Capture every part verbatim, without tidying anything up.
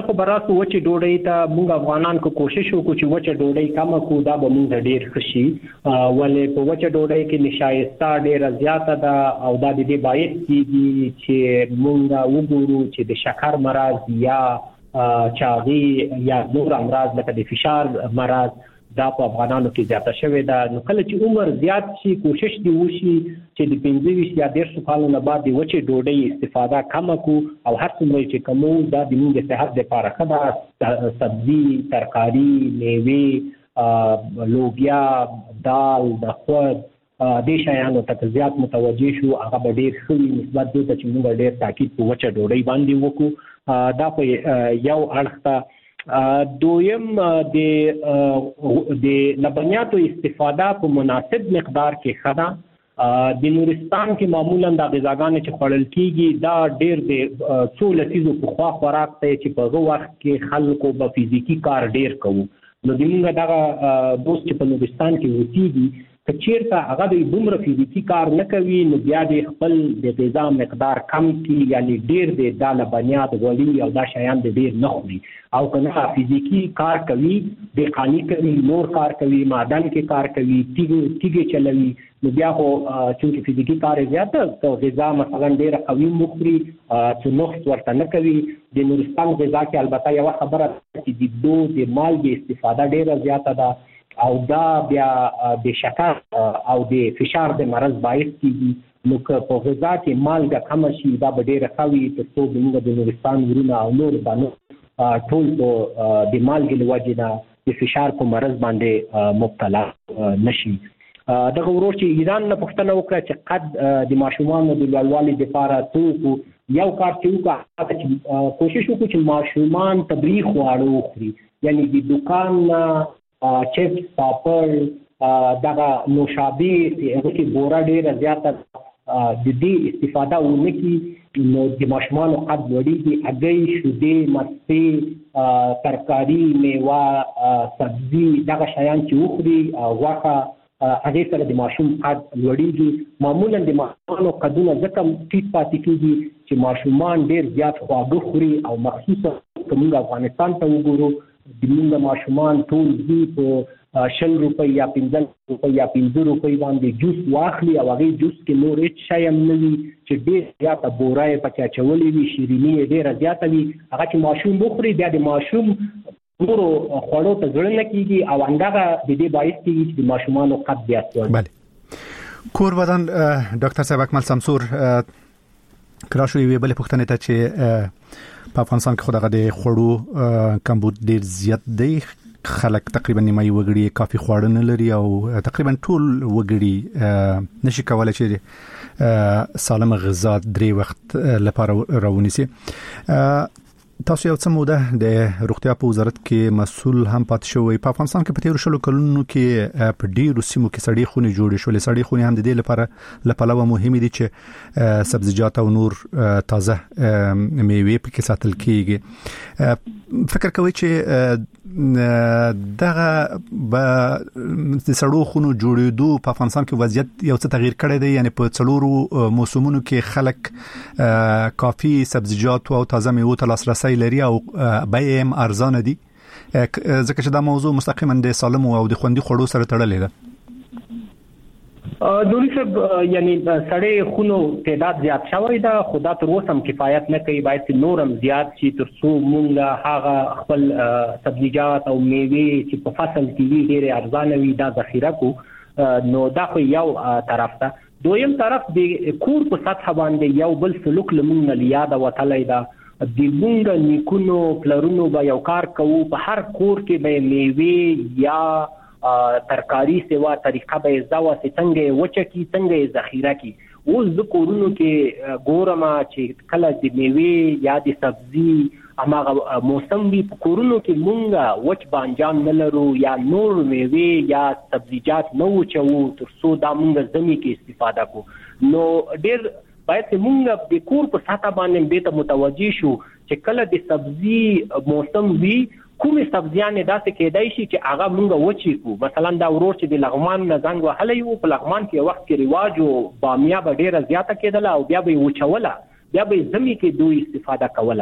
خو براسو وچه ډوډۍ ته موږ افغانان کو کوشش وکړو چې وچه ډوډۍ کم کو دا به موږ ډیر خوشي ولې په وچه ډوډۍ کې نشایسته ډیر زیاته ده او دا د دې باعث کیږي چې موږ وګورو چې د شکر مرض یا چاغي یا نور امراض لکه د فشار مرض دا په افغانانو کې زیاته شوې ده. نو کله چې عمر زیات شي کوشش دی وشي چې د پنځه ویشت یا ډېر کالو نه بعد د وچې ډوډۍ استفاده کم کړو او هر څومره چې کومو دا د موږ صحت لپاره ښه ده. سبزي، ترکاري، میوې، لوبیا، دال، د خود دې شیانو ته زیات متوجه شو هغه به ډېر ښه وي نسبت دې ته چې موږ ډېر تاکید په وچه ډوډۍ باندې وکړو. دا په یو اړخ ته. دویم د د لبنیاتو استفاده په مناسب مقدار کې ښه ده. د نورستان کې معمولا د غذاګانې چې خوړل کیږي دا ډېر د څو لسیزو پخوا خوراک دی چې په هغه وخت کې خلکو به فزیکي کار ډېر کوو. نو د موږ دغه دوست چې په نورستان کې اوسېږي که چېرته هغه د دومره فزیکي کار نه کوي نو بیا د خپل د غذا مقدار کم کړي یعنی ډېر د دا لبنیات غوړي او دا شیان د ډېر نه خوري او که نه فزیکي کار کوي دهقاني کوي نور کار کوي معدن کې کار کوي تیږې تیږې چلوي نو بیا خو چونکې فزیکي کار زیاته که غذا مثلا ډېره قوي مخوري چې نقص ورته نه کوي. د نورستان غذا کې البته یوه خبره چې د دو د مالګې استفاده ډېره زیاته ده او دا بیا د شکر او د فشار د مرض باعث کیږي. نو که په غذا کې مالګه کمه شي دا به ډېره ښه وي تر څو زموږ د نورستان ورونه او نور بانو ټول د مالګې له وجې نه د فشار په مرض باندې مبتلا نشي. دغه ورور چې ایران نه پوښتنه وکړه چې قد د ماشومانو د لوړوالي لپاره څه یو کار چې وکړو کوشش وکړو چې ماشومان طبیعي خواړه وخوري یعنی د دکان چپس پاپړ دغه نوشابې چې هغه کې بوره ډېره زیاته د دې استفاده ونه کړي نو د ماشومانو قد لوړېږي. هګۍ، شیدې، مستې، ترکاري، میوه، سبزي دغه شیان چې وخوري غوښه هغې سره د ماشوم قد لوړېږي. معمولا د ماشومانو قدونه ځکه ټیټ پاتې کېږي چې ماشومان ډېر زیات خواږه خوري او مخصوصا که موږ افغانستان ته وګورو د موږ ماشومان ټول دي په شل روپۍ یا پنځه روپۍ یا پنځه روپۍ باندې جوس واخلي او هغې جوس کې نور هېڅ شی هم نه وي چې ډېر زیاته بوره یې پکې اچولې وي شیریني یې ډېره زیاته وي هغه چې ماشوم وخوري بیا د ماشوم نورو خوړو ته زړه نه کېږي او همدغه د دې باعث کېږي چې د ماشومانو قد زیات شي. بله کور ودان ډاکټر صاحب اکمل سمسور کراشو یوې بلې پوښتنې ته چې په افغانستان کې خو دغه د خوړو کمبود ډېر زیات دی خلک تقریبا نیمایي وګړي کافي خواړه نه لري او تقریبا ټول وګړي نشي کولای چې سالم غذا درې وخت لپاره راونیسي. تاسو یو څه موده د روغتیا په وزارت کې مسؤل هم پات شوی. په افغانستان کې په تیرو شلو کلونو کې په ډیرو سیمو کې سړې خونې جوړې شولې. سړې خونې هم د دې لپاره لپاره مهمه دي چې سبزیجات او نور تازه میوې پکې ساتل کیږي. فکر کوي چې دغه به د سړو خونو جوړېدو په افغانستان کې وضعیت یو څه تغییر کړی دی یعنی په څلورو موسمونو کې خلک کافي سبزیجات او تازه میوې ته لاسرسی لري او بیه هم ارزانه دي ځکه چې دا موضوع مستقیما د سالم او د خوندي خوړو سره تړلې ده. دوري صاحب یعنی سړې خونو تعداد زیات شوی ده خو دا تر اوسه هم کفایت نه کوي باید نور هم زیات شي تر څو موږ هغه خپل سبزیجات او میوې چې په فصل کې وي ډېرې ارزانه وي دا ذخیره کو نو دا خو یو طرف ته. دویم طرف د کور په سطح باندې یو بل سلوک له موږ نه یاده وتلی ده. د موږ نیکونو پلرونو به یو کار کوو په هر کور کې به میوې یا ترکاری سوا طریقه به زاوه څنګه وچه کی څنګه ذخیره کی. اوس د کورونو کې ګورم چې کله د میوې یا د سبزي اماغه موسم وي په کورونو کې مونږه وچ بانجان نه لرو یا نور میوې یا سبزیجات نه وچو تر څو دا مونږ زمي کې استفاده کو. نو ډېر باید مونږ د کور په ساته باندې به ته متوجي شو چې کله د سبزي موسم وي کومې سبزیانې داسې کېدای شي چې هغه مونږ وچی کو. مثلا دا ورور چې د لغمان نه زنګ وهلی و په لغمان کې وخت کې رواج او بامیه به ډېره زیاته کېدله او بیا به یې وچوله بیا به یې زمي کې دوی استفاده کوله.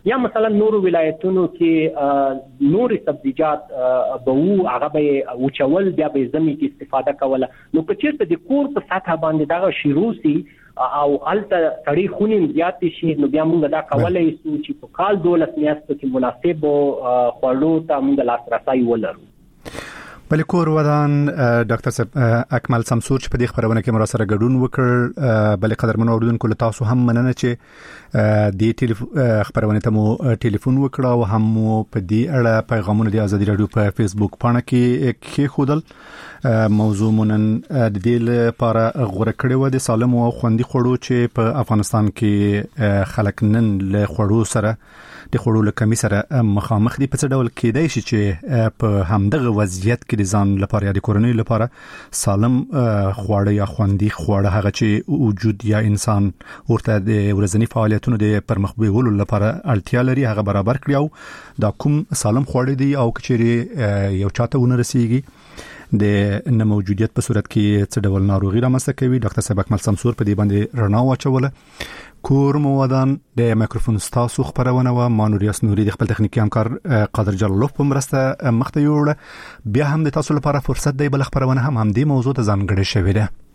یا مثلا نور ولایتونو کې نور سبزیجات به وو هغه به وچول بیا به زمي کې استفاده کوله. نو که چیرته د کور په سطح باندې دا شروسي او الته سړی خونیم زیات شي نو بیا موږ دا کولای شو چې په کال دولس میاشتو کې مناسب خوړو ته موږ لاسرسي ولرو. بل کور ودان ډاکټر صاحب اکمل سمسور چې په دې خبرونه کې مرا سره ګډون وکړ. بل قدرمن اوریدونکو له تاسو هم مننه چې د ټلیفون خبرونه ته مو ټلیفون وکړ او هم په دې اړه پیغامونه د ازادي رادیو په فیسبوک پاڼه کې کې خودل. موضوع مونن د دې لپاره غوړه کړې و د سالم او خوندي خوړو چې په افغانستان کې خلک نن له خوړو سره د خوړو له کمی سره مخامخ دي. په څه ډول کېدای شي چې په همدغه وضعیت کې د ځان لپاره یا د کورنۍ لپاره سالم خواړه یا خوندي خواړه هغه چې وجود یا انسان ورته د ورځنی فعالیتونو د پرمخ بیولو لپاره اړتیا لري هغه برابر کړی او دا کوم سالم خواړه دي او کچېری یو چاته ونه رسیږي د نه موجودیت په صورت کې څه ډول ناروغي رامنځته کوي. ډاکټر صاحب اکمل سمسور په دې باندې رڼا واچوله. کور موادان د مایکروفون ستاسو خبرونه و مانوریاس نوري د خپل تخنیکی همکار قادر جلالوف په مرسته مخته یوړه. بیا هم د تاسو لپاره فرصت دی بل خبرونه هم هم دې موضوع ته ځانګړې شوې ده.